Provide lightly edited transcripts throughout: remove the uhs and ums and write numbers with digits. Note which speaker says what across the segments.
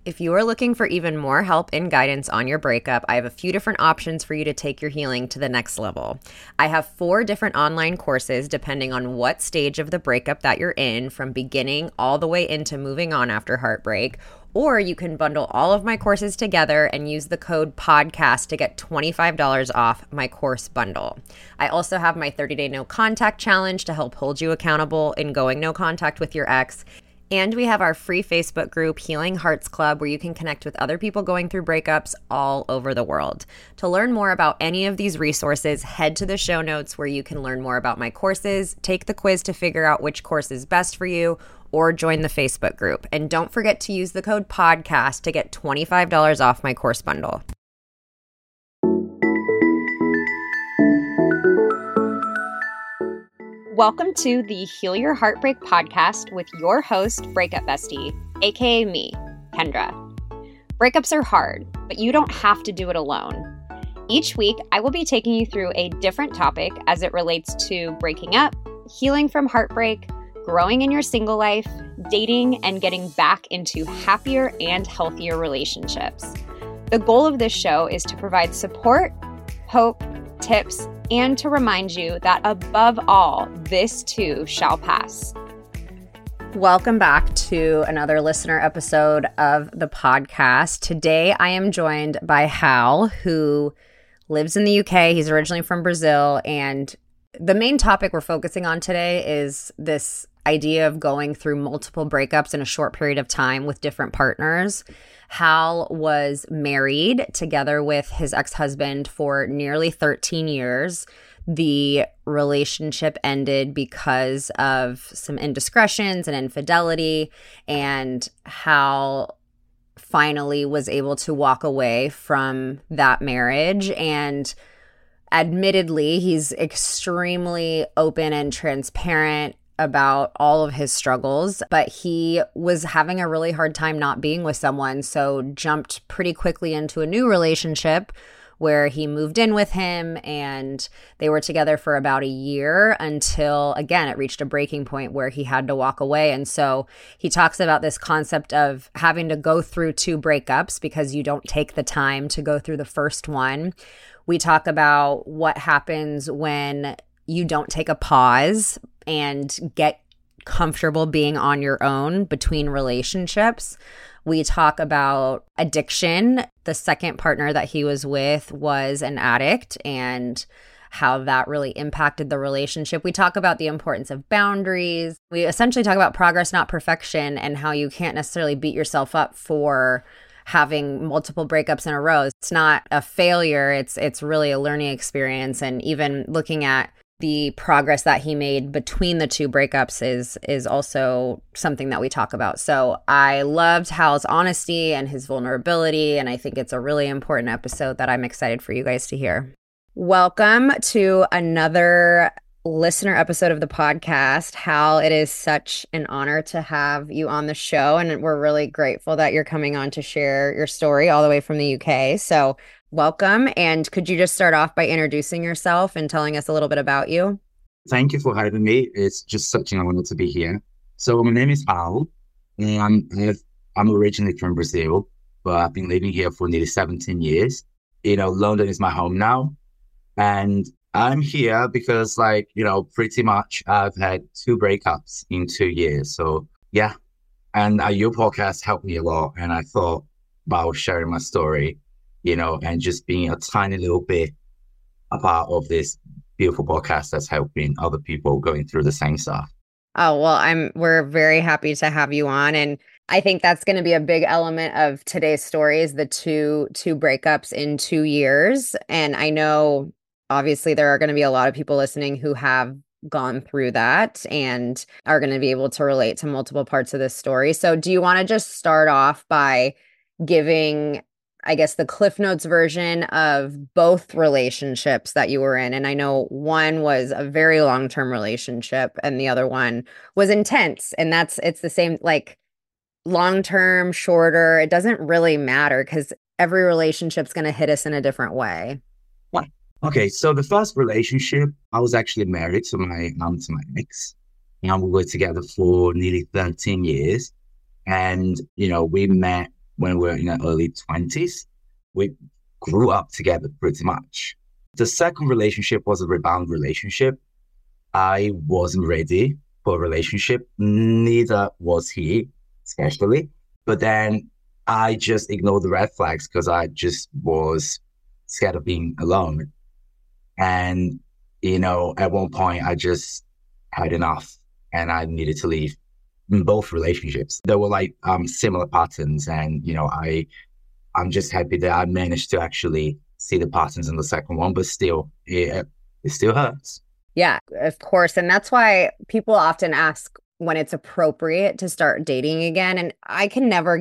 Speaker 1: If you are looking for even more help and guidance on your breakup, I have a few different options for you to take your healing to the next level. I have 4 different online courses depending on what stage of the breakup that you're in, from beginning all the way into moving on after heartbreak. Or you can bundle all of my courses together and use the code PODCAST to get $25 off my course bundle. I also have my 30-day no contact challenge to help hold you accountable in going no contact with your ex. And we have our free Facebook group, Healing Hearts Club, where you can connect with other people going through breakups all over the world. To learn more about any of these resources, head to the show notes where you can learn more about my courses, take the quiz to figure out which course is best for you, or join the Facebook group. And don't forget to use the code PODCAST to get $25 off my course bundle. Welcome to the Heal Your Heartbreak podcast with your host, Breakup Bestie, aka me, Kendra. Breakups are hard, but you don't have to do it alone. Each week, I will be taking you through a different topic as it relates to breaking up, healing from heartbreak, growing in your single life, dating, and getting back into happier and healthier relationships. The goal of this show is to provide support, hope, tips, and to remind you that above all, this too shall pass. Welcome back to another listener episode of the podcast. Today, I am joined by Hal, who lives in the UK. He's originally from Brazil, and the main topic we're focusing on today is this idea of going through multiple breakups in a short period of time with different partners. Hal was married together with his ex-husband for nearly 13 years. The relationship ended because of some indiscretions and infidelity, and Hal finally was able to walk away from that marriage. And admittedly, he's extremely open and transparent about all of his struggles, but he was having a really hard time not being with someone, so jumped pretty quickly into a new relationship where he moved in with him, and they were together for about a year until, again, it reached a breaking point where he had to walk away. And so he talks about this concept of having to go through 2 breakups because you don't take the time to go through the first one. We talk about what happens when you don't take a pause and get comfortable being on your own between relationships. We talk about addiction. The second partner that he was with was an addict and how that really impacted the relationship. We talk about the importance of boundaries. We essentially talk about progress, not perfection, and how you can't necessarily beat yourself up for having multiple breakups in a row. It's not a failure. It's really a learning experience. And even looking at the progress that he made between the 2 breakups is also something that we talk about. So I loved Hal's honesty and his vulnerability, and I think it's a really important episode that I'm excited for you guys to hear. Welcome to another listener episode of the podcast. Hal, it is such an honor to have you on the show, and we're really grateful that you're coming on to share your story all the way from the UK. So welcome. And could you just start off by introducing yourself and telling us a little bit about you?
Speaker 2: Thank you for having me. It's just such an honor to be here. So my name is Hal, and I'm originally from Brazil, but I've been living here for nearly 17 years. London is my home now. And I'm here because, pretty much I've had 2 breakups in 2 years. So, yeah. And your podcast helped me a lot. And I thought about sharing my story, and just being a tiny little bit a part of this beautiful podcast that's helping other people going through the same stuff.
Speaker 1: Oh, well, we're very happy to have you on. And I think that's going to be a big element of today's story is the two breakups in 2 years. And I know obviously there are going to be a lot of people listening who have gone through that and are going to be able to relate to multiple parts of this story. So do you want to just start off by giving, I guess, the Cliff Notes version of both relationships that you were in? And I know one was a very long-term relationship and the other one was intense. And it's the same, like long-term, shorter, it doesn't really matter because every relationship's going to hit us in a different way.
Speaker 2: Okay, so the first relationship, I was actually married to my ex. We were together for nearly 13 years. And, we met when we were in our early 20s. We grew up together pretty much. The second relationship was a rebound relationship. I wasn't ready for a relationship. Neither was he, especially. But then I just ignored the red flags because I just was scared of being alone. And, at one point I just had enough and I needed to leave. In both relationships, there were like similar patterns. And, I'm just happy that I managed to actually see the patterns in the second one, but still, it still hurts.
Speaker 1: Yeah, of course. And that's why people often ask when it's appropriate to start dating again. And I can never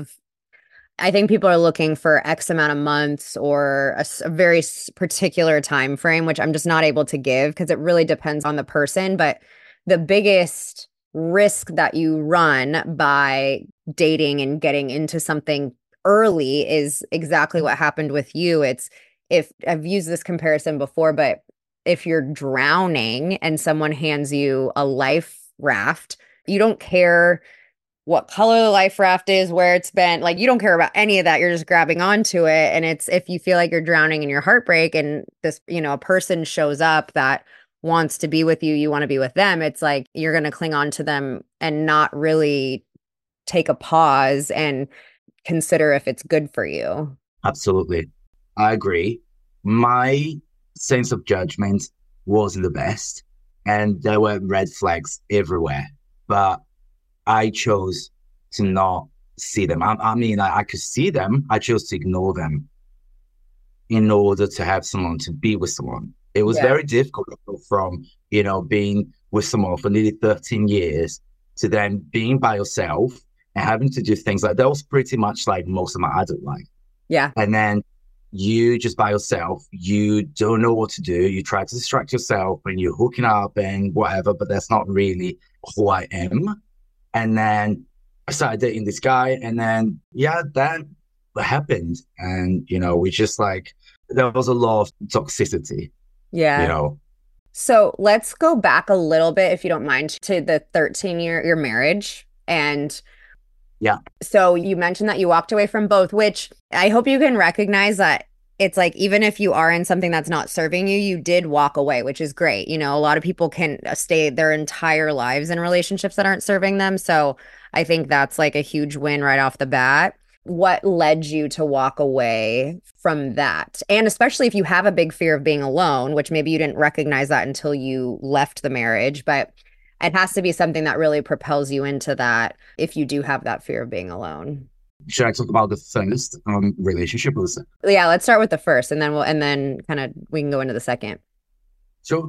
Speaker 1: I think people are looking for X amount of months or a very particular time frame, which I'm just not able to give because it really depends on the person. But the biggest risk that you run by dating and getting into something early is exactly what happened with you. If I've used this comparison before, but if you're drowning and someone hands you a life raft, you don't care what color the life raft is, where it's been, like, you don't care about any of that. You're just grabbing onto it. And it's, if you feel like you're drowning in your heartbreak and this, a person shows up that wants to be with you, you want to be with them. It's like, you're going to cling on to them and not really take a pause and consider if it's good for you.
Speaker 2: Absolutely. I agree. My sense of judgment wasn't the best and there were red flags everywhere, but I chose to not see them. I could see them. I chose to ignore them in order to have someone, to be with someone. It was very difficult from, being with someone for nearly 13 years to then being by yourself and having to do things like that. Was pretty much like most of my adult life. Yeah. And then you just by yourself, you don't know what to do. You try to distract yourself and you're hooking up and whatever, but that's not really who I am. And then I started dating this guy and then, that happened. And, we just there was a lot of toxicity. Yeah.
Speaker 1: So let's go back a little bit, if you don't mind, to the 13-year your marriage. And so you mentioned that you walked away from both, which I hope you can recognize that it's like, even if you are in something that's not serving you, you did walk away, which is great. A lot of people can stay their entire lives in relationships that aren't serving them. So I think that's like a huge win right off the bat. What led you to walk away from that? And especially if you have a big fear of being alone, which maybe you didn't recognize that until you left the marriage, but it has to be something that really propels you into that if you do have that fear of being alone.
Speaker 2: Should I talk about the first relationship or the second?
Speaker 1: Yeah, let's start with the first and then kind of we can go into the second.
Speaker 2: So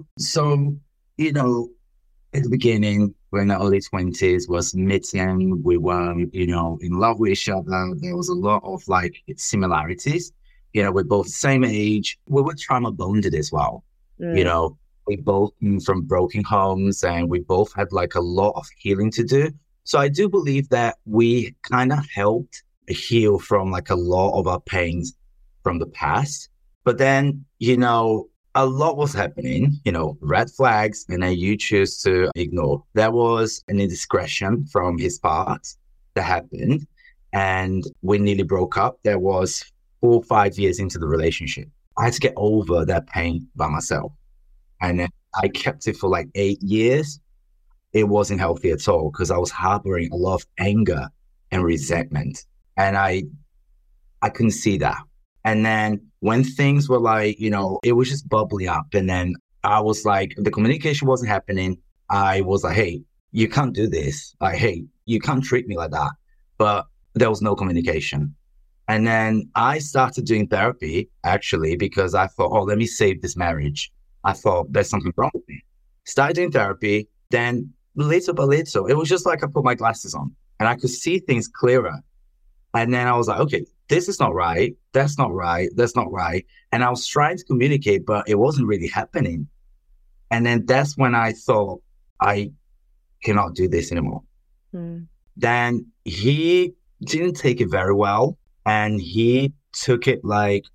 Speaker 2: at the beginning, we're in the early 20s, was meeting, we were, in love with each other. There was a lot of similarities. We're both the same age. We were trauma bonded as well. We both came from broken homes and we both had a lot of healing to do. So I do believe that we kind of helped heal from a lot of our pains from the past. But then, a lot was happening, red flags, and then you choose to ignore. There was an indiscretion from his part that happened, and we nearly broke up. There was 4 or 5 years into the relationship. I had to get over that pain by myself. And then I kept it for 8 years. It wasn't healthy at all because I was harboring a lot of anger and resentment. And I couldn't see that. And then when things were it was just bubbling up. And then I was the communication wasn't happening. I was hey, you can't do this. Hey, you can't treat me like that. But there was no communication. And then I started doing therapy, actually, because I thought, let me save this marriage. I thought there's something wrong with me. Started doing therapy. Then little by little, it was just I put my glasses on and I could see things clearer. And then I was okay, this is not right. That's not right. That's not right. And I was trying to communicate, but it wasn't really happening. And then that's when I thought, I cannot do this anymore. Then he didn't take it very well. And he took it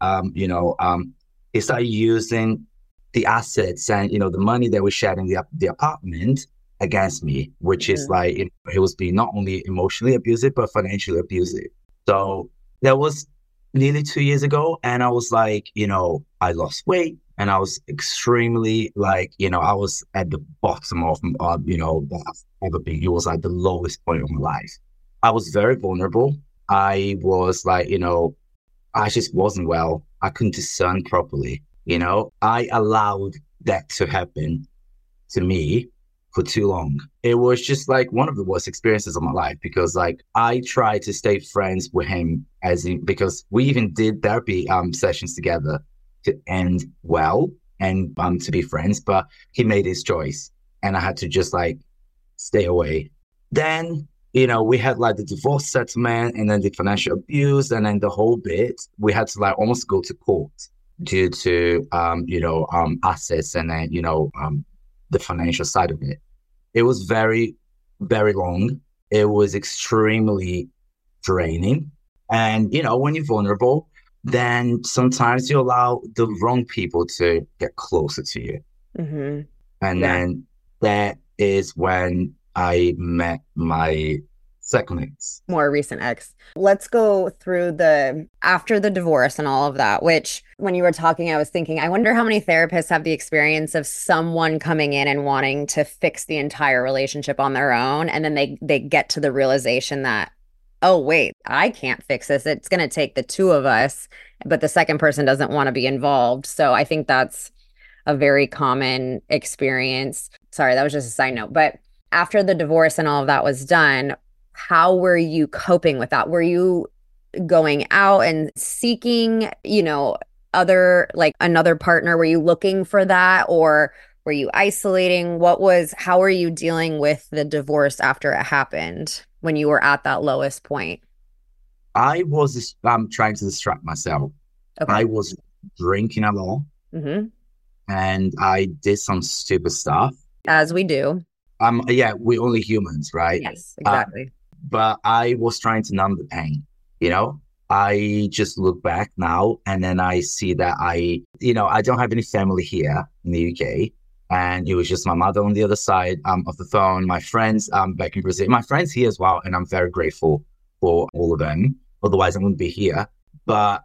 Speaker 2: he started using the assets and, the money that we shared in the apartment against me, which is he was being not only emotionally abusive, but financially abusive. So that was nearly 2 years ago. And I was like, I lost weight and I was extremely like, I was at the bottom of, that I've ever been. It was like the lowest point of my life. I was very vulnerable. I was like, I just wasn't well. I couldn't discern properly. I allowed that to happen to me for too long. It was just like one of the worst experiences of my life because like I tried to stay friends with him because we even did therapy sessions together to end well and to be friends, but he made his choice and I had to just like stay away. Then, we had like the divorce settlement and then the financial abuse and then the whole bit. We had to like almost go to court due to assets and then the financial side of it. It was very, very long. It was extremely draining. And, when you're vulnerable, then sometimes you allow the wrong people to get closer to you.
Speaker 1: Mm-hmm.
Speaker 2: And then that is when I met my second ex.
Speaker 1: More recent ex. Let's go through after the divorce and all of that, which when you were talking, I was thinking, I wonder how many therapists have the experience of someone coming in and wanting to fix the entire relationship on their own. And then they get to the realization that, oh, wait, I can't fix this. It's going to take the two of us, but the second person doesn't want to be involved. So I think that's a very common experience. Sorry, that was just a side note. But after the divorce and all of that was done, how were you coping with that? Were you going out and seeking, another partner? Were you looking for that or were you isolating? How were you dealing with the divorce after it happened when you were at that lowest point?
Speaker 2: I was trying to distract myself. Okay. I was drinking a lot and I did some stupid stuff.
Speaker 1: As we do.
Speaker 2: Yeah, we're only humans, right?
Speaker 1: Yes, exactly.
Speaker 2: But I was trying to numb the pain, I just look back now and then I see that I don't have any family here in the UK. And it was just my mother on the other side of the phone, my friends back in Brazil, my friends here as well. And I'm very grateful for all of them. Otherwise, I wouldn't be here. But,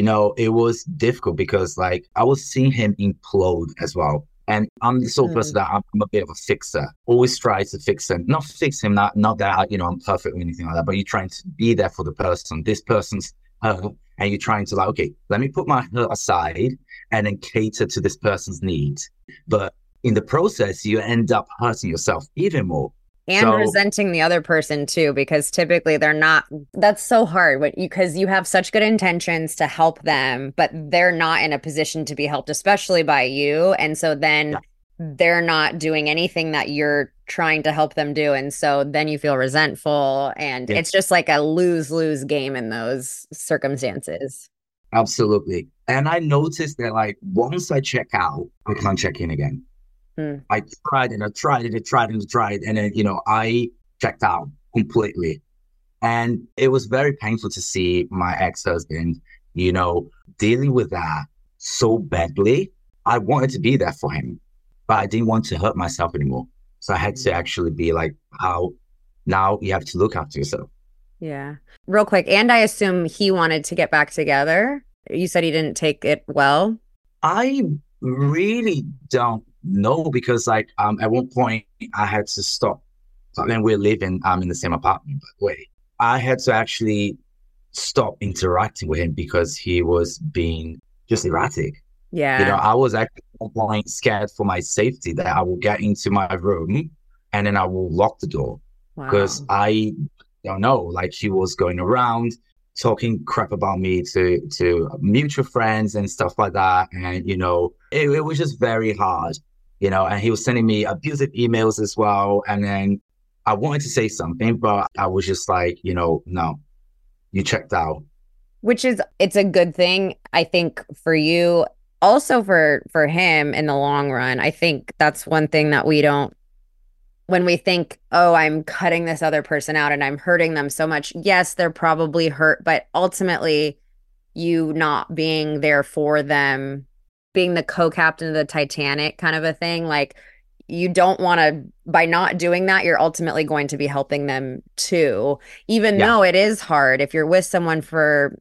Speaker 2: it was difficult because like I was seeing him implode as well. And I'm the sort of person that I'm a bit of a fixer. Always try to fix him, not fix him, not that I'm perfect or anything like that. But you're trying to be there for the person. This person's hurt, and you're trying to like, okay, let me put my hurt aside and then cater to this person's needs. But in the process, you end up hurting yourself even more.
Speaker 1: And resenting the other person too, because typically they're not, that's so hard because you have such good intentions to help them, but they're not in a position to be helped, especially by you. And so then they're not doing anything that you're trying to help them do. And so then you feel resentful and it's just like a lose-lose game in those circumstances.
Speaker 2: Absolutely. And I noticed that like once I check out, I can't check in again. I tried and I tried and I tried and I tried. And then, I checked out completely. And it was very painful to see my ex-husband, dealing with that so badly. I wanted to be there for him, but I didn't want to hurt myself anymore. So I had to actually be like, how now you have to look after yourself.
Speaker 1: Yeah. Real quick. And I assume he wanted to get back together. You said he didn't take it well.
Speaker 2: I really don't know because like at one point I had to stop. I mean, we're living in the same apartment, by the way. I had to actually stop interacting with him because he was being just erratic.
Speaker 1: Yeah.
Speaker 2: I was actually scared for my safety that I will get into my room and then I will lock the door because I don't know, like he was going around talking crap about me to mutual friends and stuff like that. And, it was just very hard, and he was sending me abusive emails as well. And then I wanted to say something, but I was just like, no, you checked out.
Speaker 1: It's a good thing, I think, for you. Also for him in the long run. I think that's one thing that we don't, when we think, oh, I'm cutting this other person out and I'm hurting them so much. Yes, they're probably hurt, but ultimately you not being there for them, being the co-captain of the Titanic kind of a thing, like you don't want to, by not doing that, you're ultimately going to be helping them too, even
Speaker 2: Yeah.
Speaker 1: though it is hard. If you're with someone for,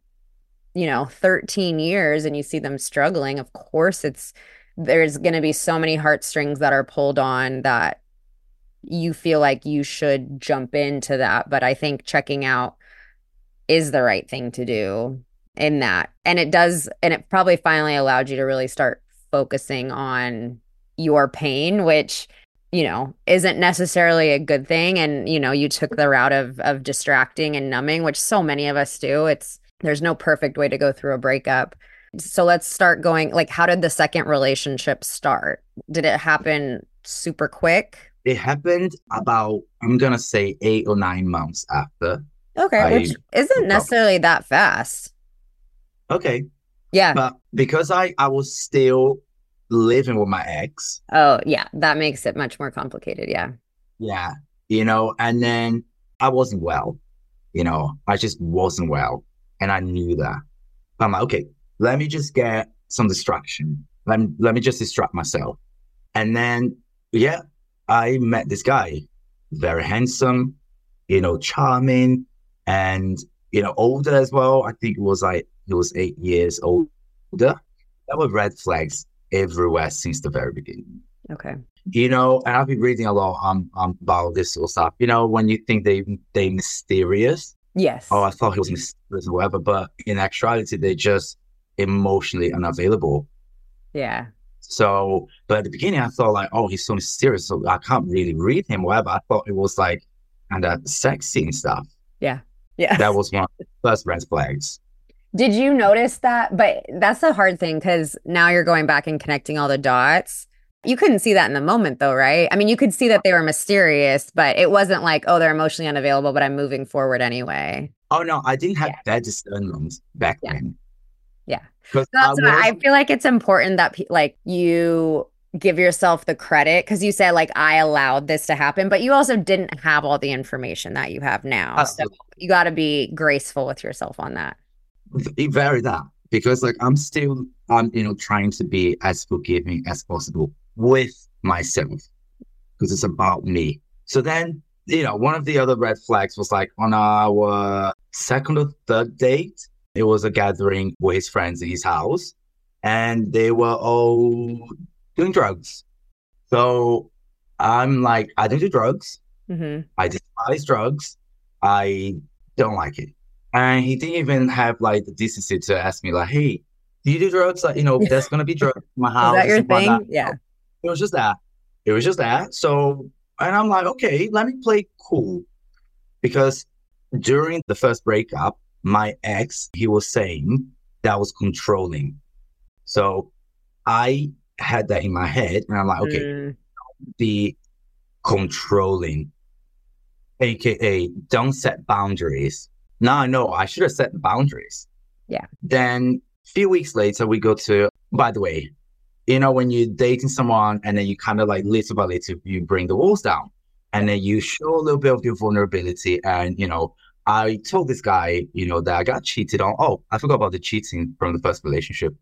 Speaker 1: 13 years and you see them struggling, of course there's going to be so many heartstrings that are pulled on that you feel like you should jump into that. But I think checking out is the right thing to do in that. And it does, and it probably finally allowed you to really start focusing on your pain, which, isn't necessarily a good thing. And, you took the route of distracting and numbing, which so many of us do. There's no perfect way to go through a breakup. So let's start going, like, how did the second relationship start? Did it happen super quick?
Speaker 2: It happened about, I'm going to say 8 or 9 months after
Speaker 1: Okay,
Speaker 2: I
Speaker 1: which isn't
Speaker 2: broke up.
Speaker 1: necessarily that fast.
Speaker 2: Okay.
Speaker 1: Yeah.
Speaker 2: But because I was still living with my ex,
Speaker 1: Oh, yeah. That makes it much more complicated. Yeah.
Speaker 2: yeah, and then I wasn't well, I just wasn't well. And I knew that. I'm like, okay, let me just get some distraction. Let me just distract myself. And then, yeah, I met this guy, very handsome, charming, and, older as well. I think it was like, he was 8 years older. There were red flags everywhere since the very beginning.
Speaker 1: Okay.
Speaker 2: And I've been reading a lot about this sort of stuff. When you think they mysterious,
Speaker 1: Yes.
Speaker 2: oh, I thought he was mysterious or whatever, but in actuality, they're just emotionally unavailable.
Speaker 1: Yeah.
Speaker 2: So, but at the beginning, I thought like, oh, he's so mysterious, so I can't really read him, whatever. I thought it was like kind of sexy and stuff.
Speaker 1: Yeah. Yeah.
Speaker 2: That was one of the first red flags.
Speaker 1: Did you notice that? But that's the hard thing because now you're going back and connecting all the dots. You couldn't see that in the moment, though, right? I mean, you could see that they were mysterious, but it wasn't like, oh, they're emotionally unavailable, but I'm moving forward anyway.
Speaker 2: Oh no, I didn't have
Speaker 1: Yeah.
Speaker 2: that discernment back
Speaker 1: Yeah.
Speaker 2: then.
Speaker 1: Yeah.
Speaker 2: Because
Speaker 1: That's why I feel like it's important that like you give yourself the credit because you said like I allowed this to happen, but you also didn't have all the information that you have now. So you got to be graceful with yourself on that.
Speaker 2: very that, because like I'm trying to be as forgiving as possible with myself because it's about me. So then, one of the other red flags was like on our second or third date, it was a gathering with his friends in his house, and they were all doing drugs. So I'm like, I don't do drugs.
Speaker 1: Mm-hmm.
Speaker 2: I despise drugs. I don't like it. And he didn't even have like the decency to ask me like, hey, do you do drugs? Like, there's going to be drugs in my house.
Speaker 1: Is that
Speaker 2: and
Speaker 1: your
Speaker 2: stuff like
Speaker 1: thing?
Speaker 2: that.
Speaker 1: Yeah.
Speaker 2: It was just that. It was just that. So, and I'm like, okay, let me play cool. Because during the first breakup, my ex, he was saying that I was controlling. So I had that in my head and I'm like, okay, the controlling, AKA don't set boundaries. Now I know I should have set the boundaries.
Speaker 1: Yeah.
Speaker 2: Then a few weeks later, we go to, by the way, when you're dating someone and then you kind of like little by little, you bring the walls down and then you show a little bit of your vulnerability. And, I told this guy, that I got cheated on. Oh, I forgot about the cheating from the first relationship.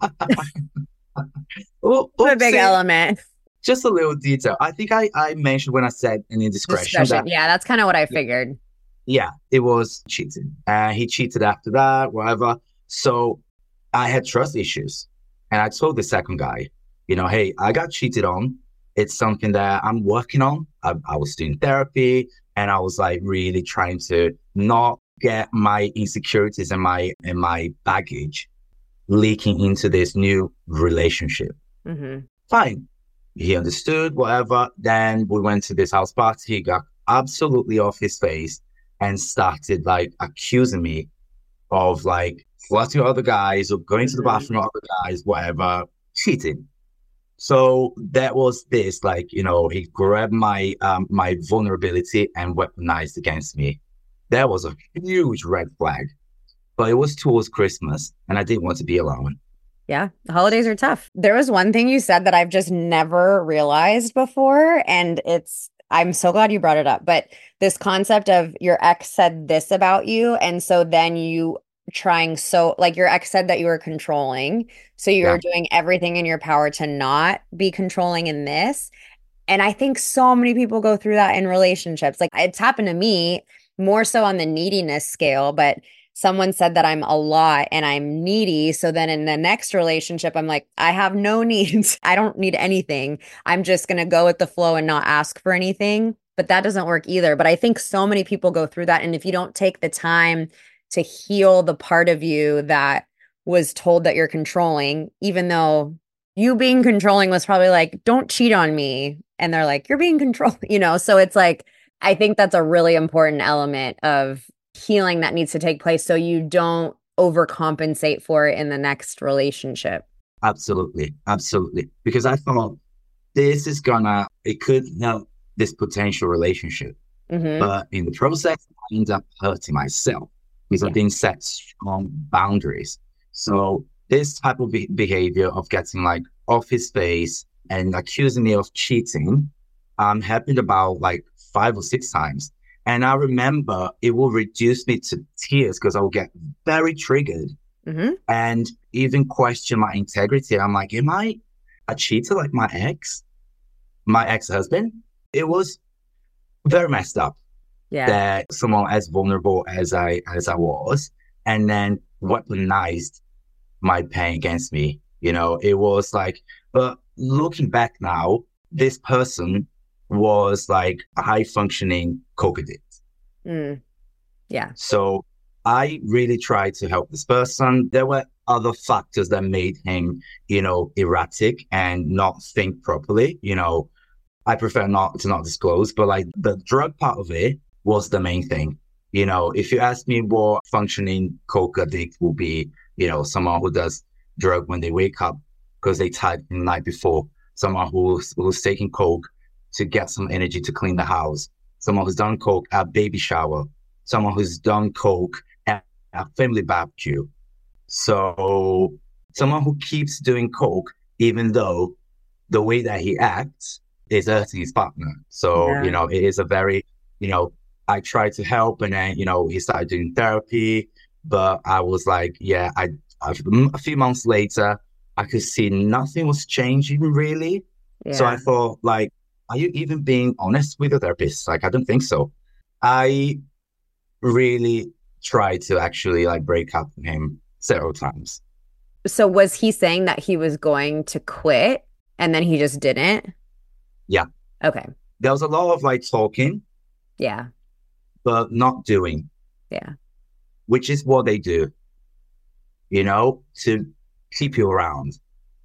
Speaker 1: A big element.
Speaker 2: Just a little detail. I think I mentioned when I said an indiscretion.
Speaker 1: Yeah, that's kind of what I figured.
Speaker 2: Yeah, it was cheating. He cheated after that, whatever. So I had trust issues. And I told the second guy, hey, I got cheated on. It's something that I'm working on. I was doing therapy and I was like really trying to not get my insecurities and my baggage leaking into this new relationship.
Speaker 1: Mm-hmm.
Speaker 2: Fine. He understood, whatever. Then we went to this house party. He got absolutely off his face and started like accusing me of like flirting with other guys or going to the bathroom with other guys, whatever, cheating. So that was this, like, he grabbed my my vulnerability and weaponized against me. That was a huge red flag. But it was towards Christmas and I didn't want to be alone.
Speaker 1: Yeah, the holidays are tough. There was one thing you said that I've just never realized before, and I'm so glad you brought it up. But this concept of your ex said this about you, and so then you like your ex said that you were controlling, so you were doing everything in your power to not be controlling in this. And I think so many people go through that in relationships. Like it's happened to me more so on the neediness scale, but someone said that I'm a lot and I'm needy. So then in the next relationship, I'm like, I have no needs. I don't need anything. I'm just going to go with the flow and not ask for anything. But that doesn't work either. But I think so many people go through that. And if you don't take the time to heal the part of you that was told that you're controlling, even though you being controlling was probably like, don't cheat on me. And they're like, you're being controlled, So it's like, I think that's a really important element of healing that needs to take place so you don't overcompensate for it in the next relationship.
Speaker 2: Absolutely. Absolutely. Because I thought it could help this potential relationship. But in the process, I end up hurting myself because I didn't set strong boundaries. So this type of behavior of getting like off his face and accusing me of cheating happened about like 5 or 6 times. And I remember it will reduce me to tears because I will get very triggered and even question my integrity. I'm like, am I a cheater like my ex-husband? It was very messed up that someone as vulnerable as I was, and then weaponized my pain against me. It was like, but looking back now, this person was like a high functioning coke addict.
Speaker 1: Yeah.
Speaker 2: So I really tried to help this person. There were other factors that made him, erratic and not think properly. I prefer not disclose, but like the drug part of it was the main thing. If you ask me what functioning coke addict will be, someone who does drug when they wake up because they tired the night before, someone who's taking coke to get some energy to clean the house, someone who's done coke at baby shower, someone who's done coke at a family barbecue. So someone who keeps doing coke, even though the way that he acts is hurting his partner. So, it is a very, I tried to help, and then, he started doing therapy, but I was like, a few months later, I could see nothing was changing really. Yeah. So I thought, like, are you even being honest with your therapist? Like, I don't think so. I really tried to actually like break up with him several times.
Speaker 1: So was he saying that he was going to quit and then he just didn't?
Speaker 2: Yeah.
Speaker 1: Okay.
Speaker 2: There was a lot of like talking.
Speaker 1: Yeah.
Speaker 2: But not doing.
Speaker 1: Yeah.
Speaker 2: Which is what they do, to keep you around.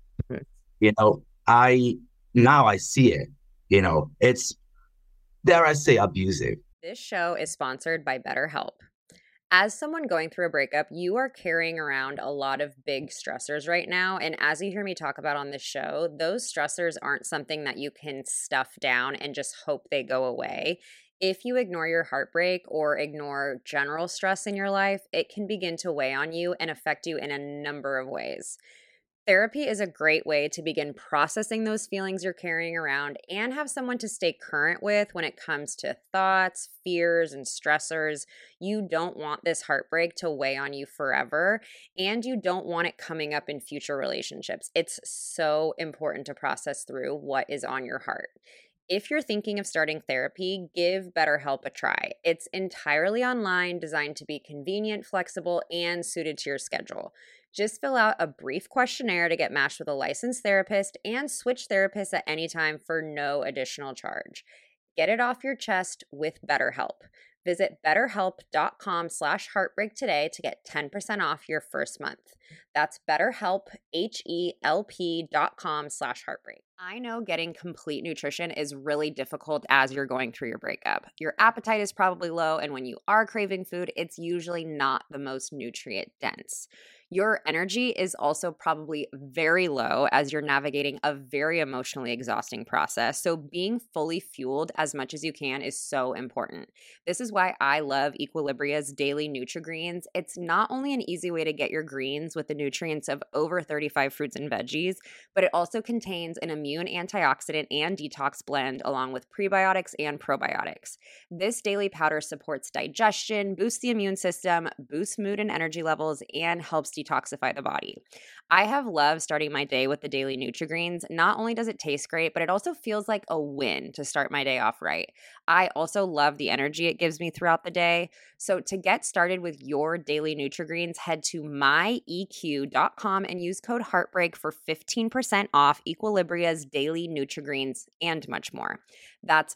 Speaker 2: I see it, it's, dare I say, abusive.
Speaker 1: This show is sponsored by BetterHelp. As someone going through a breakup, you are carrying around a lot of big stressors right now. And as you hear me talk about on this show, those stressors aren't something that you can stuff down and just hope they go away. If you ignore your heartbreak or ignore general stress in your life, it can begin to weigh on you and affect you in a number of ways. Therapy is a great way to begin processing those feelings you're carrying around and have someone to stay current with when it comes to thoughts, fears, and stressors. You don't want this heartbreak to weigh on you forever, and you don't want it coming up in future relationships. It's so important to process through what is on your heart. If you're thinking of starting therapy, give BetterHelp a try. It's entirely online, designed to be convenient, flexible, and suited to your schedule. Just fill out a brief questionnaire to get matched with a licensed therapist and switch therapists at any time for no additional charge. Get it off your chest with BetterHelp. Visit betterhelp.com/heartbreak today to get 10% off your first month. That's BetterHelp, HELP.com/heartbreak. I know getting complete nutrition is really difficult as you're going through your breakup. Your appetite is probably low, and when you are craving food, it's usually not the most nutrient dense. Your energy is also probably very low as you're navigating a very emotionally exhausting process. So being fully fueled as much as you can is so important. This is why I love Equilibria's Daily Nutri-Greens. It's not only an easy way to get your greens with the nutrients of over 35 fruits and veggies, but it also contains an immune antioxidant and detox blend along with prebiotics and probiotics. This daily powder supports digestion, boosts the immune system, boosts mood and energy levels, and helps detoxify the body. I have loved starting my day with the Daily Nutri-Greens. Not only does it taste great, but it also feels like a win to start my day off right. I also love the energy it gives me throughout the day. So to get started with your Daily Nutri-Greens, head to myeq.com and use code Heartbreak for 15% off Equilibria's Daily Nutri-Greens and much more. That's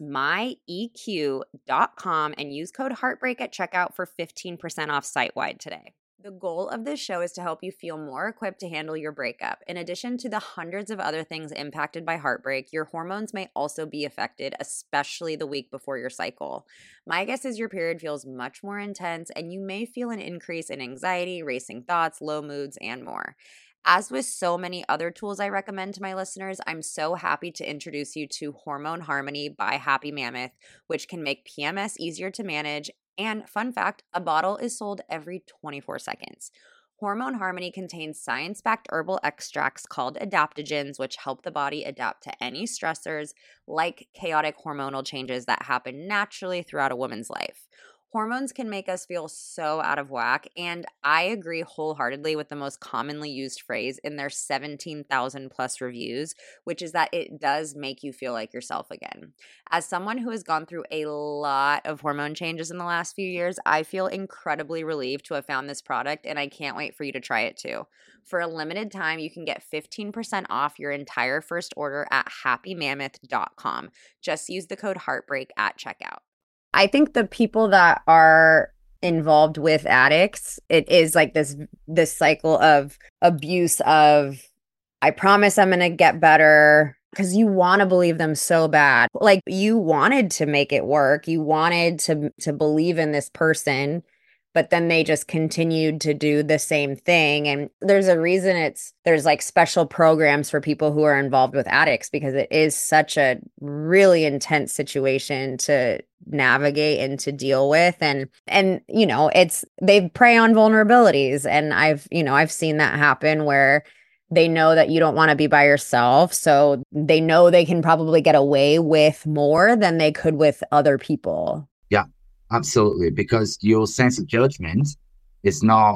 Speaker 1: myeq.com and use code Heartbreak at checkout for 15% off site-wide today. The goal of this show is to help you feel more equipped to handle your breakup. In addition to the hundreds of other things impacted by heartbreak, your hormones may also be affected, especially the week before your cycle. My guess is your period feels much more intense, and you may feel an increase in anxiety, racing thoughts, low moods, and more. As with so many other tools I recommend to my listeners, I'm so happy to introduce you to Hormone Harmony by Happy Mammoth, which can make PMS easier to manage. And fun fact, a bottle is sold every 24 seconds. Hormone Harmony contains science-backed herbal extracts called adaptogens, which help the body adapt to any stressors like chaotic hormonal changes that happen naturally throughout a woman's life. Hormones can make us feel so out of whack, and I agree wholeheartedly with the most commonly used phrase in their 17,000 plus reviews, which is that it does make you feel like yourself again. As someone who has gone through a lot of hormone changes in the last few years, I feel incredibly relieved to have found this product, and I can't wait for you to try it too. For a limited time, you can get 15% off your entire first order at happymammoth.com. Just use the code Heartbreak at checkout. I think the people that are involved with addicts, it is like this cycle of abuse of, I promise I'm going to get better, because you want to believe them so bad. Like, you wanted to make it work. You wanted to believe in this person, but then they just continued to do the same thing. And there's a reason there's like special programs for people who are involved with addicts, because it is such a really intense situation to navigate and to deal with. And you know, they prey on vulnerabilities. And I've seen that happen where they know that you don't want to be by yourself. So they know they can probably get away with more than they could with other people.
Speaker 2: Yeah, absolutely. Because your sense of judgment is not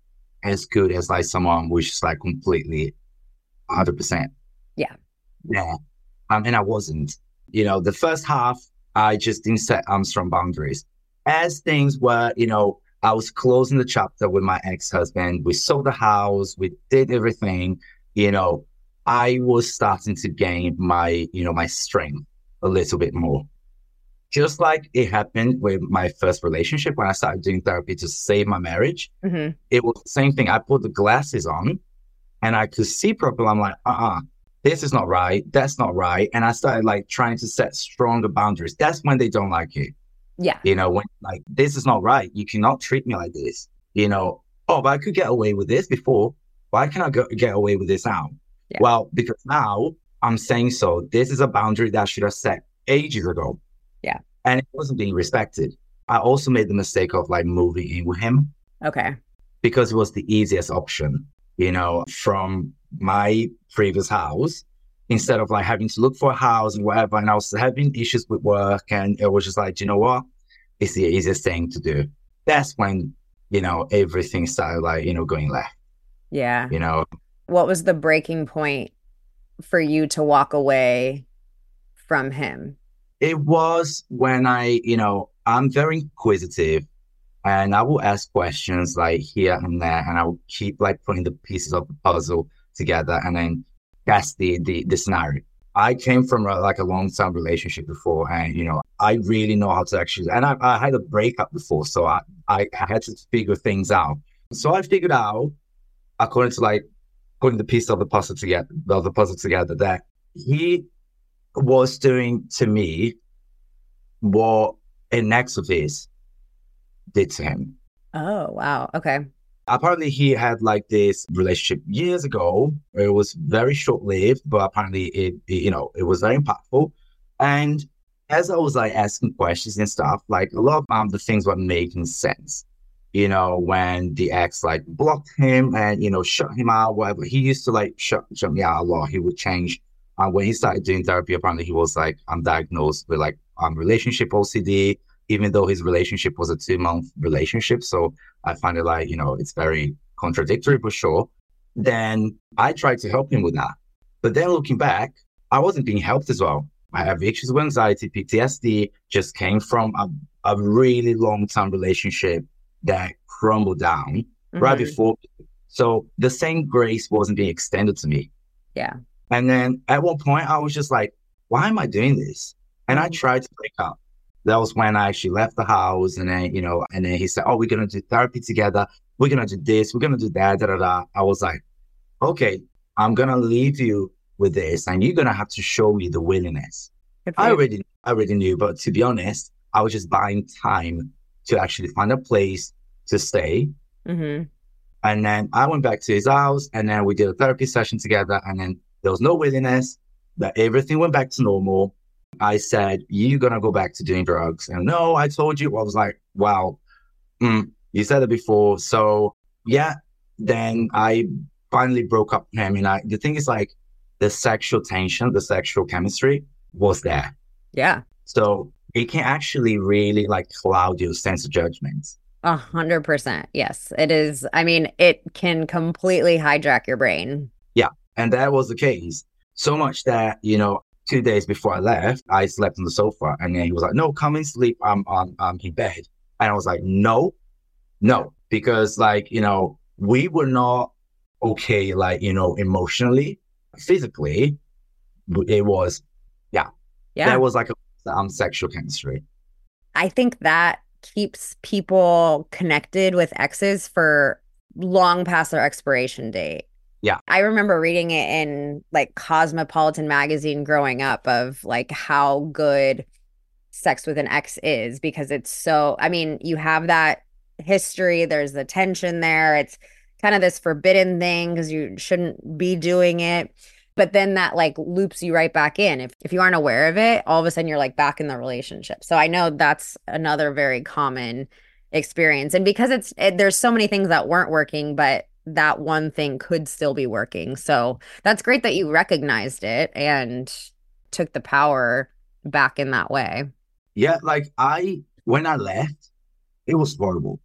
Speaker 2: as good as like someone which is like completely 100%.
Speaker 1: Yeah.
Speaker 2: Yeah. And I wasn't. The first half, I just didn't set strong boundaries. As things were, I was closing the chapter with my ex-husband. We sold the house. We did everything. I was starting to gain my strength a little bit more. Just like it happened with my first relationship when I started doing therapy to save my marriage. Mm-hmm. It was the same thing. I put the glasses on and I could see properly. I'm like, this is not right. That's not right. And I started like trying to set stronger boundaries. That's when they don't like it.
Speaker 1: Yeah.
Speaker 2: When like, this is not right. You cannot treat me like this. But I could get away with this before. Why can't I get away with this now? Yeah. Well, because now I'm saying so. This is a boundary that I should have set ages ago.
Speaker 1: Yeah.
Speaker 2: And it wasn't being respected. I also made the mistake of like moving in with him.
Speaker 1: Okay.
Speaker 2: Because it was the easiest option, from my previous house, instead of like having to look for a house and whatever. And I was having issues with work, and it was just like, you know what? It's the easiest thing to do. That's when, everything started like, going left.
Speaker 1: Yeah. What was the breaking point for you to walk away from him?
Speaker 2: It was when I'm very inquisitive, and I will ask questions like here and there, and I will keep like putting the pieces of the puzzle together, and then that's the scenario. I came from a long-term relationship before, and I really know how to actually, and I had a breakup before, so I had to figure things out. So I figured out, according to like putting the piece of the puzzle together, that he was doing to me what an ex of his did to him.
Speaker 1: Oh, wow. Okay.
Speaker 2: Apparently he had like this relationship years ago. It was very short-lived, but apparently it was very impactful. And as I was like asking questions and stuff, like a lot of the things were making sense. When the ex like blocked him and, shut him out, whatever. He used to like shut me out a lot. He would change when he started doing therapy, apparently he was like, I'm diagnosed with like relationship OCD, even though his relationship was a 2-month relationship. So I find it like, it's very contradictory, but sure. Then I tried to help him with that. But then looking back, I wasn't being helped as well. I have issues with anxiety, PTSD, just came from a really long-term relationship that crumbled down right before. So the same grace wasn't being extended to me.
Speaker 1: Yeah.
Speaker 2: And then at one point, I was just like, why am I doing this? And I tried to break up. That was when I actually left the house. And then, and then he said, oh, we're going to do therapy together. We're going to do this. We're going to do that. Da, da, da. I was like, okay, I'm going to leave you with this. And you're going to have to show me the willingness. I already knew. But to be honest, I was just buying time to actually find a place to stay. Mm-hmm. And then I went back to his house and then we did a therapy session together. And then there was no willingness, that everything went back to normal. I said, you're going to go back to doing drugs. And no, I told you. I was like, wow, you said it before. So yeah, then I finally broke up with him. And the thing is like the sexual tension, the sexual chemistry was there.
Speaker 1: Yeah.
Speaker 2: So it can actually really like cloud your sense of judgment.
Speaker 1: 100%. Yes, it is. I mean, it can completely hijack your brain.
Speaker 2: Yeah. And that was the case. So much that, 2 days before I left, I slept on the sofa and then he was like, no, come and sleep. I'm in bed. And I was like, no, because like, we were not okay, like, emotionally, physically, it was, yeah. That was like a sexual chemistry.
Speaker 1: I think that keeps people connected with exes for long past their expiration date.
Speaker 2: Yeah.
Speaker 1: I remember reading it in like Cosmopolitan magazine growing up of like how good sex with an ex is, because it's so, I mean, you have that history, there's the tension there. It's kind of this forbidden thing because you shouldn't be doing it. But then that like loops you right back in. If you aren't aware of it, all of a sudden you're like back in the relationship. So I know that's another very common experience. And because there's so many things that weren't working, but that one thing could still be working. So that's great that you recognized it and took the power back in that way.
Speaker 2: Yeah, like when I left, it was horrible,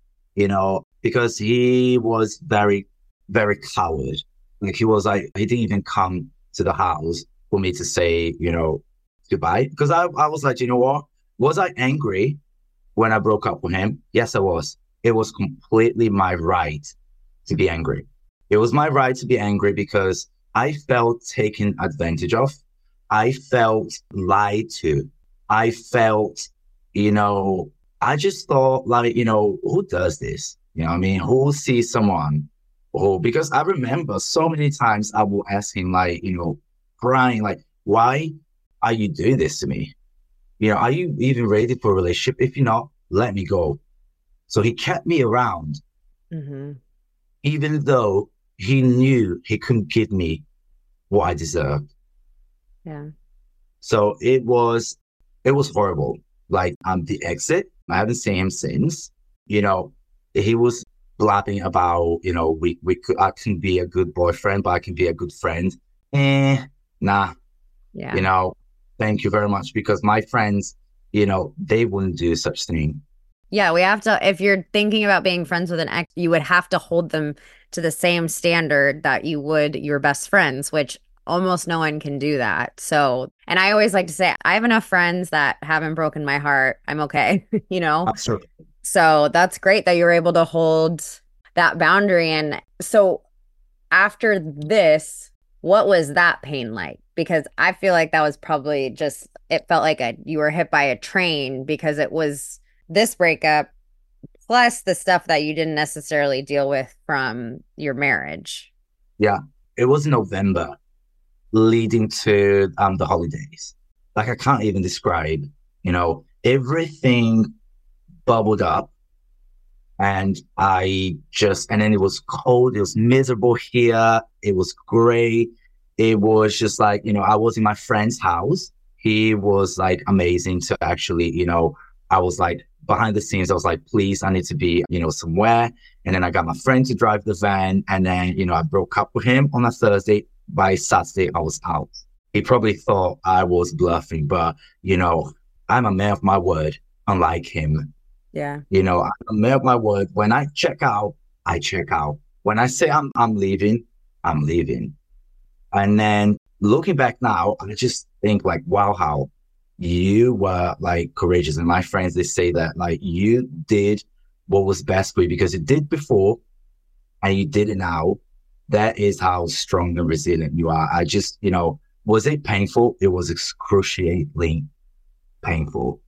Speaker 2: because he was very, very coward. Like he didn't even come to the house for me to say, goodbye. Because I was like, you know what? Was I angry when I broke up with him? Yes, I was. It was completely my right to be angry. It was my right to be angry because I felt taken advantage of. I felt lied to. I felt, I just thought like, who does this? Who sees someone? Oh, because I remember so many times I will ask him like, crying, like, why are you doing this to me? Are you even ready for a relationship? If you're not, let me go. So he kept me around, even though he knew he couldn't give me what I deserved.
Speaker 1: Yeah. So
Speaker 2: it was horrible. Like the exit, I haven't seen him since. He was blabbing about, I can be a good boyfriend, but I can be a good friend. Nah. Yeah. Thank you very much. Because my friends, they wouldn't do such thing.
Speaker 1: Yeah, we have to, if you're thinking about being friends with an ex, you would have to hold them to the same standard that you would your best friends, which almost no one can do that. So, and I always like to say, I have enough friends that haven't broken my heart. I'm okay,
Speaker 2: Absolutely.
Speaker 1: So that's great that you're able to hold that boundary. And so after this, what was that pain like? Because I feel like that was probably just, it felt like you were hit by a train, because it was this breakup plus the stuff that you didn't necessarily deal with from your marriage.
Speaker 2: Yeah, it was November leading to the holidays. Like I can't even describe, everything bubbled up, and and then it was cold, it was miserable here, it was gray, it was just like, I was in my friend's house. He was like amazing to actually, I was like behind the scenes, I was like, please, I need to be, somewhere. And then I got my friend to drive the van, and then, I broke up with him on a Thursday. By Saturday, I was out. He probably thought I was bluffing, but I'm a man of my word, unlike him.
Speaker 1: Yeah.
Speaker 2: I'm a man of my word. When I check out, I check out. When I say I'm leaving, I'm leaving. And then looking back now, I just think like, wow, how you were like courageous. And my friends, they say that like you did what was best for you because you did before and you did it now. That is how strong and resilient you are. I just, was it painful? It was excruciatingly painful,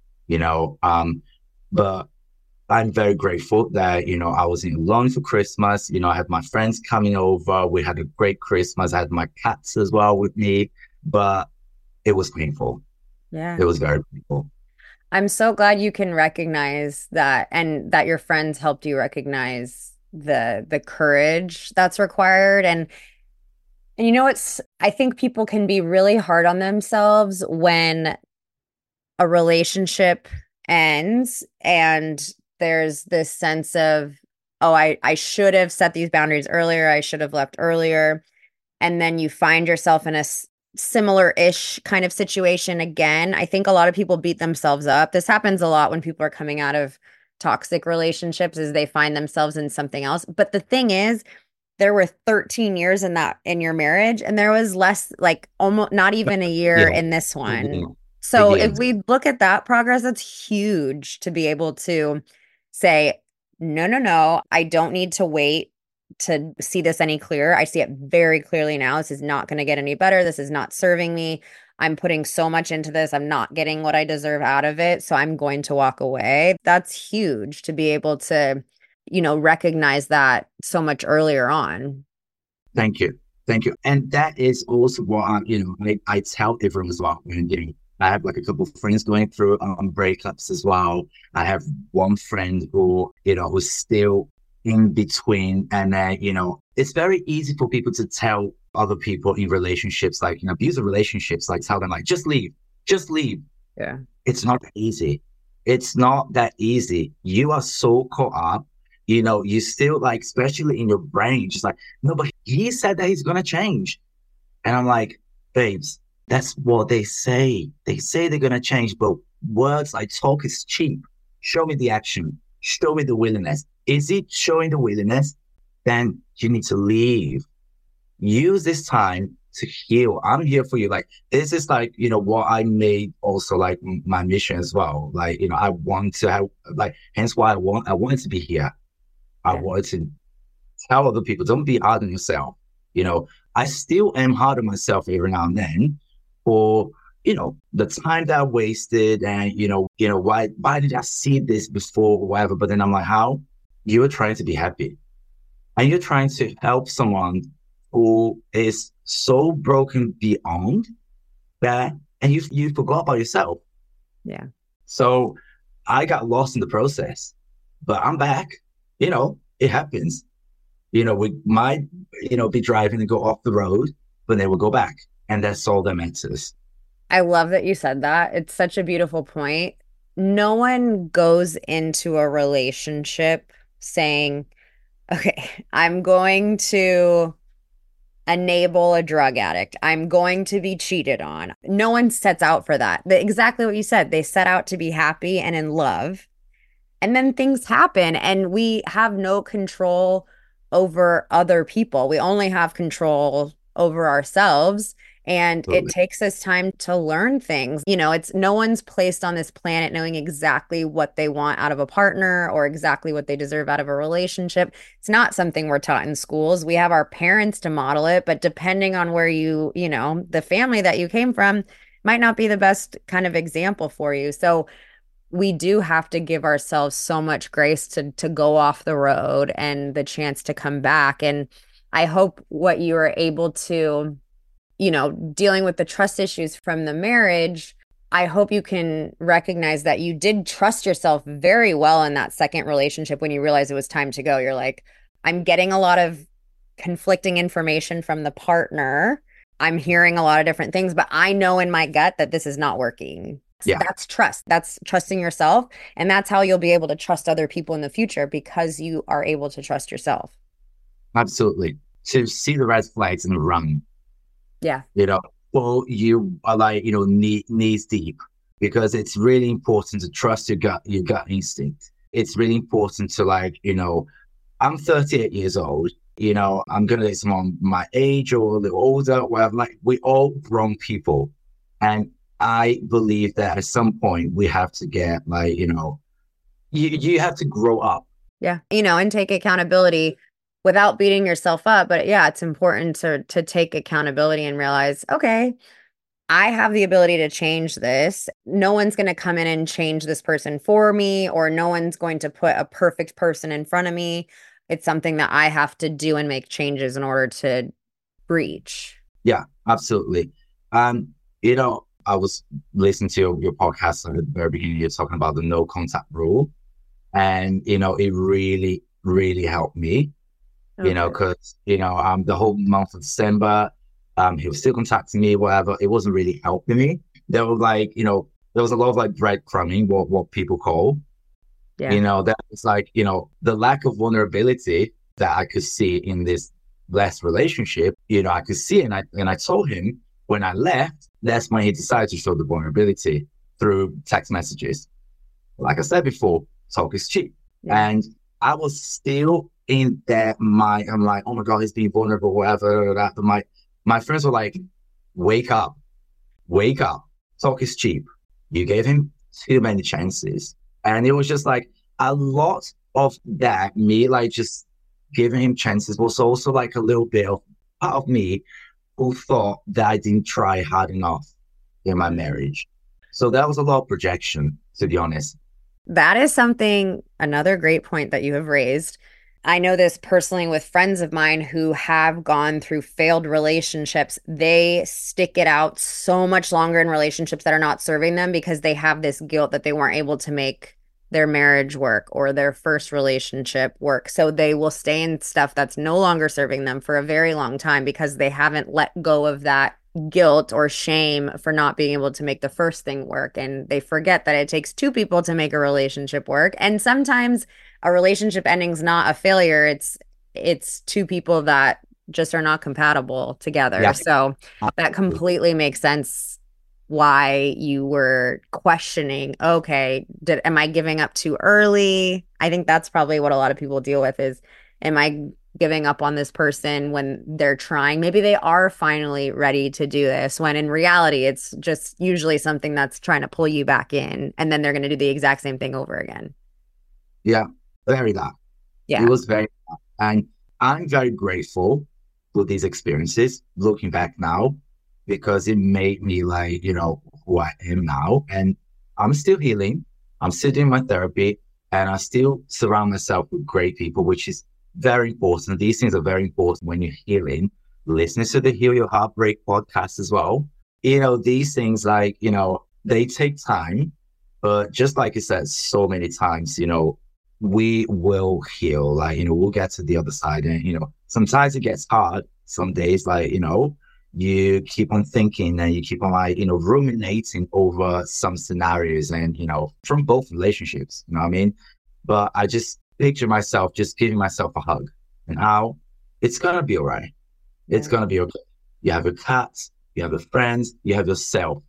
Speaker 2: but I'm very grateful that, I was in London for Christmas. I had my friends coming over. We had a great Christmas. I had my cats as well with me, but it was painful.
Speaker 1: Yeah.
Speaker 2: It was very painful.
Speaker 1: I'm so glad you can recognize that and that your friends helped you recognize the courage that's required. And I think people can be really hard on themselves when a relationship ends and there's this sense of, oh, I should have set these boundaries earlier. I should have left earlier. And then you find yourself in a similar-ish kind of situation again. I think a lot of people beat themselves up. This happens a lot when people are coming out of toxic relationships, is they find themselves in something else. But the thing is, there were 13 years in your marriage, and there was less, like almost not even a year in this one. So if we look at that progress, that's huge to be able to say, no, I don't need to wait to see this any clearer. I see it very clearly now. This is not going to get any better. This is not serving me. I'm putting so much into this. I'm not getting what I deserve out of it. So I'm going to walk away. That's huge to be able to, recognize that so much earlier on.
Speaker 2: Thank you. Thank you. And that is also what I tell everyone as well. I have like a couple of friends going through breakups as well. I have one friend who's still in between. And it's very easy for people to tell other people in relationships, like abusive relationships, like tell them like, just leave.
Speaker 1: Yeah.
Speaker 2: It's not easy. It's not that easy. You are so caught up, you still like, especially in your brain, just like, no, but he said that he's going to change. And I'm like, babes, that's what they say. They say they're going to change, but words like talk is cheap. Show me the action. Show me the willingness. Is it showing the willingness? Then you need to leave. Use this time to heal. I'm here for you. Like, this is like, what I made also like my mission as well. Like, I want to have, like, hence why I wanted to be here. I wanted to tell other people, don't be hard on yourself. I still am hard on myself every now and then for, the time that I wasted and, why did I see this before or whatever? But then I'm like, how? You are trying to be happy and you're trying to help someone who is so broken beyond that. And you forgot about yourself.
Speaker 1: Yeah.
Speaker 2: So I got lost in the process, but I'm back. It happens. We might, be driving and go off the road, but then we'll go back. And that's all that matters.
Speaker 1: I love that you said that. It's such a beautiful point. No one goes into a relationship saying, okay, I'm going to enable a drug addict. I'm going to be cheated on. No one sets out for that. Exactly what you said. They set out to be happy and in love. And then things happen and we have no control over other people. We only have control over ourselves. And it takes us time to learn things. It's no one's placed on this planet knowing exactly what they want out of a partner or exactly what they deserve out of a relationship. It's not something we're taught in schools. We have our parents to model it, but depending on where the family that you came from might not be the best kind of example for you. So we do have to give ourselves so much grace to go off the road and the chance to come back. And I hope what you were able to, dealing with the trust issues from the marriage, I hope you can recognize that you did trust yourself very well in that second relationship when you realized it was time to go. You're like, I'm getting a lot of conflicting information from the partner. I'm hearing a lot of different things, but I know in my gut that this is not working. Yeah. That's trust. That's trusting yourself. And that's how you'll be able to trust other people in the future because you are able to trust yourself.
Speaker 2: Absolutely. To see the red flags and run.
Speaker 1: Yeah.
Speaker 2: or you are like, knees deep, because it's really important to trust your gut instinct. It's really important to like, I'm 38 years old. I'm going to date someone my age or a little older, whatever. Like, we all grown people. And I believe that at some point we have to get like, you have to grow up.
Speaker 3: Yeah. And take accountability without beating yourself up. But yeah, it's important to take accountability and realize, okay, I have the ability to change this. No one's going to come in and change this person for me, or no one's going to put a perfect person in front of me. It's something that I have to do and make changes in order to reach.
Speaker 2: Yeah, absolutely. I was listening to your podcast at the very beginning. You're talking about the no contact rule. And, it really, really helped me,
Speaker 3: Okay.
Speaker 2: because, the whole month of December, he was still contacting me, whatever. It wasn't really helping me. There was like, there was a lot of like breadcrumbing, what people call, that was like, the lack of vulnerability that I could see in this last relationship, I could see it. And I told him when I left, that's when he decided to show the vulnerability through text messages. Like I said before, talk is cheap.
Speaker 3: Yeah.
Speaker 2: And I was still in that mind. I'm like, oh my God, he's being vulnerable, whatever. But my friends were like, wake up. Talk is cheap. You gave him too many chances. And it was just like a lot of that, me like just giving him chances was also like a little bit of part of me who thought that I didn't try hard enough in my marriage. So that was a lot of projection, to be honest.
Speaker 3: That is another great point that you have raised. I know this personally with friends of mine who have gone through failed relationships. They stick it out so much longer in relationships that are not serving them because they have this guilt that they weren't able to make their marriage work or their first relationship work. So they will stay in stuff that's no longer serving them for a very long time because they haven't let go of that guilt or shame for not being able to make the first thing work. And they forget that it takes two people to make a relationship work. And sometimes a relationship ending is not a failure. It's two people that just are not compatible together. Yeah. So that completely makes sense why you were questioning, okay, am I giving up too early? I think that's probably what a lot of people deal with is, am I giving up on this person when they're trying? Maybe they are finally ready to do this, when in reality, it's just usually something that's trying to pull you back in, and then they're going to do the exact same thing over again.
Speaker 2: Yeah, very that. Yeah. It was very that. And I'm very grateful for these experiences, looking back now, because it made me like, who I am now. And I'm still healing. I'm still doing my therapy, and I still surround myself with great people, which is very important. These things are very important when you're healing. Listen to the Heal Your Heartbreak podcast as well. These things like, they take time, but just like you said so many times, we will heal. Like, we'll get to the other side. And, sometimes it gets hard. Some days, like, you keep on thinking and you keep on like, ruminating over some scenarios and, from both relationships, you know what I mean? But I just picture myself just giving myself a hug and how it's going to be all right. It's going to be okay. You have your cats, you have your friends, you have yourself,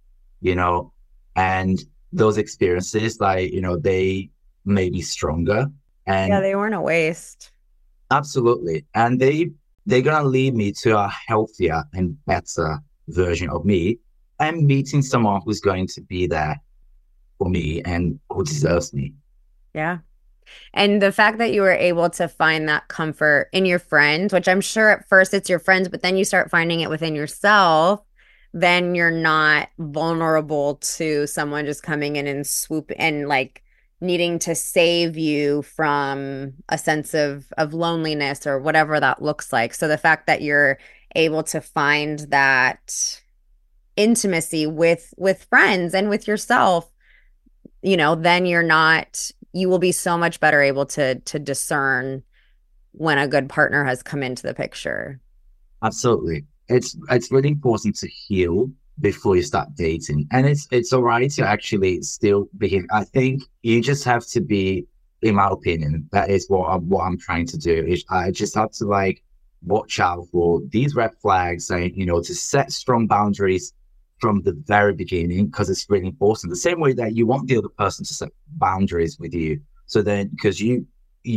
Speaker 2: and those experiences, like, they may be stronger. And
Speaker 3: yeah, they weren't a waste.
Speaker 2: Absolutely. And they're going to lead me to a healthier and better version of me, and meeting someone who's going to be there for me and who deserves me.
Speaker 3: Yeah. And the fact that you were able to find that comfort in your friends, which I'm sure at first it's your friends, but then you start finding it within yourself, then you're not vulnerable to someone just coming in and swoop and like needing to save you from a sense of loneliness or whatever that looks like. So the fact that you're able to find that intimacy with friends and with yourself, then you will be so much better able to discern when a good partner has come into the picture.
Speaker 2: Absolutely. It's really important to heal before you start dating. And it's all right to actually still begin. I think you just have to be, in my opinion, that is what I'm trying to do. Is I just have to like watch out for these red flags and, to set strong boundaries from the very beginning, because it's really important. The same way that you want the other person to set boundaries with you. So then, because you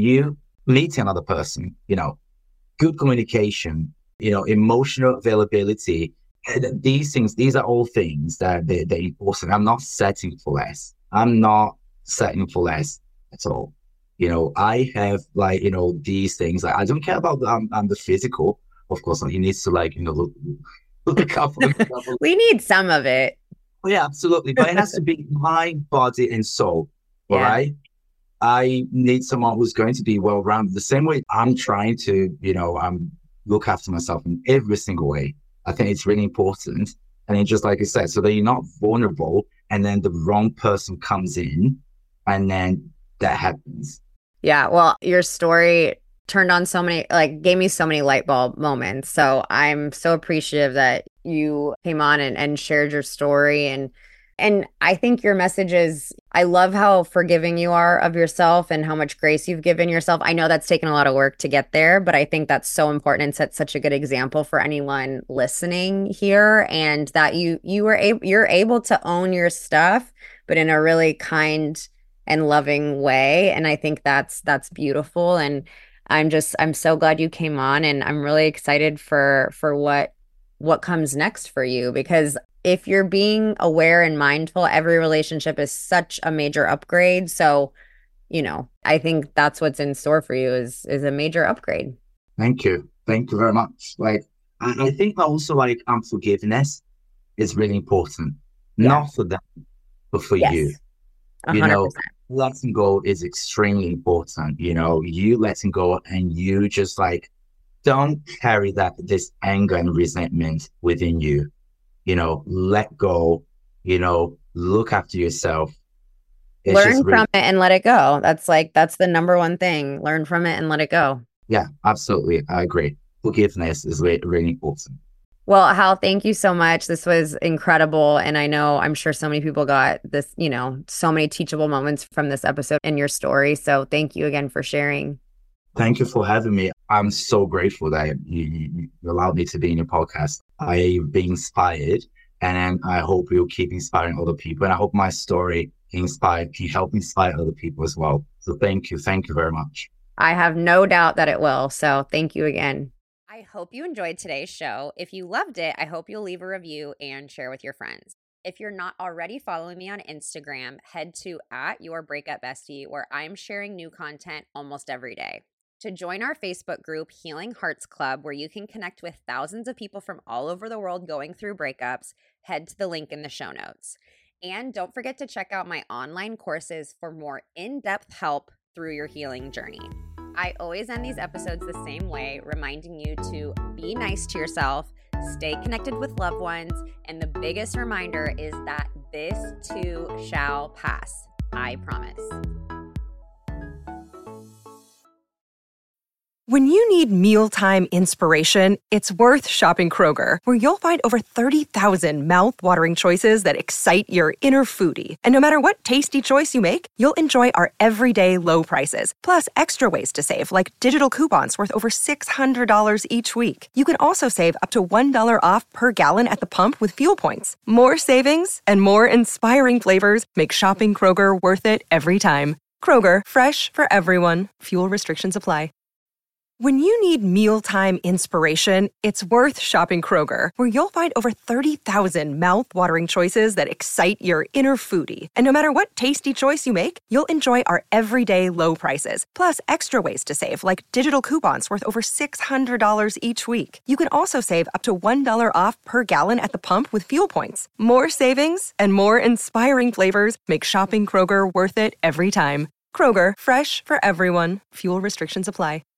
Speaker 2: meet another person, good communication, emotional availability, these are all things that they're important. I'm not setting for less. I'm not setting for less at all. I have these things. I don't care about the physical. Of course, he needs to look up.
Speaker 3: We need some of it.
Speaker 2: Yeah, absolutely. But it has to be mind, body, and soul. All right. I need someone who's going to be well-rounded. The same way I'm trying to, look after myself in every single way. I think it's really important. And then just like I said, so that you're not vulnerable and then the wrong person comes in and then that happens.
Speaker 3: Yeah. Well, your story turned on so many, gave me so many light bulb moments. So I'm so appreciative that you came on and shared your story. And I think your message is, I love how forgiving you are of yourself and how much grace you've given yourself. I know that's taken a lot of work to get there, but I think that's so important and sets such a good example for anyone listening here. And that you're able to own your stuff, but in a really kind and loving way. And I think that's beautiful. And I'm so glad you came on, and I'm really excited for what comes next for you, because if you're being aware and mindful, every relationship is such a major upgrade. So, I think that's what's in store for you is a major upgrade.
Speaker 2: Thank you. Thank you very much. I think also forgiveness is really important, not for them, but for you.
Speaker 3: 100%.
Speaker 2: Letting go is extremely important. You letting go and you just don't carry this anger and resentment within you. Let go, look after yourself.
Speaker 3: Learn from it and let it go. That's the number one thing. Learn from it and let it go.
Speaker 2: Yeah, absolutely. I agree. Forgiveness is really important.
Speaker 3: Well, Hal, thank you so much. This was incredible. And I'm sure so many people got this, so many teachable moments from this episode and your story. So thank you again for sharing.
Speaker 2: Thank you for having me. I'm so grateful that you allowed me to be in your podcast. I've been inspired, and I hope you'll keep inspiring other people. And I hope my story can help inspire other people as well. So thank you. Thank you very much.
Speaker 3: I have no doubt that it will. So thank you again.
Speaker 1: I hope you enjoyed today's show. If you loved it, I hope you'll leave a review and share with your friends. If you're not already following me on Instagram, head to @YourBreakupBestie, where I'm sharing new content almost every day. To join our Facebook group, Healing Hearts Club, where you can connect with thousands of people from all over the world going through breakups, head to the link in the show notes. And don't forget to check out my online courses for more in-depth help through your healing journey. I always end these episodes the same way, reminding you to be nice to yourself, stay connected with loved ones, and the biggest reminder is that this too shall pass. I promise.
Speaker 4: When you need mealtime inspiration, it's worth shopping Kroger, where you'll find over 30,000 mouth-watering choices that excite your inner foodie. And no matter what tasty choice you make, you'll enjoy our everyday low prices, plus extra ways to save, like digital coupons worth over $600 each week. You can also save up to $1 off per gallon at the pump with fuel points. More savings and more inspiring flavors make shopping Kroger worth it every time. Kroger, fresh for everyone. Fuel restrictions apply. When you need mealtime inspiration, it's worth shopping Kroger, where you'll find over 30,000 mouth-watering choices that excite your inner foodie. And no matter what tasty choice you make, you'll enjoy our everyday low prices, plus extra ways to save, like digital coupons worth over $600 each week. You can also save up to $1 off per gallon at the pump with fuel points. More savings and more inspiring flavors make shopping Kroger worth it every time. Kroger, fresh for everyone. Fuel restrictions apply.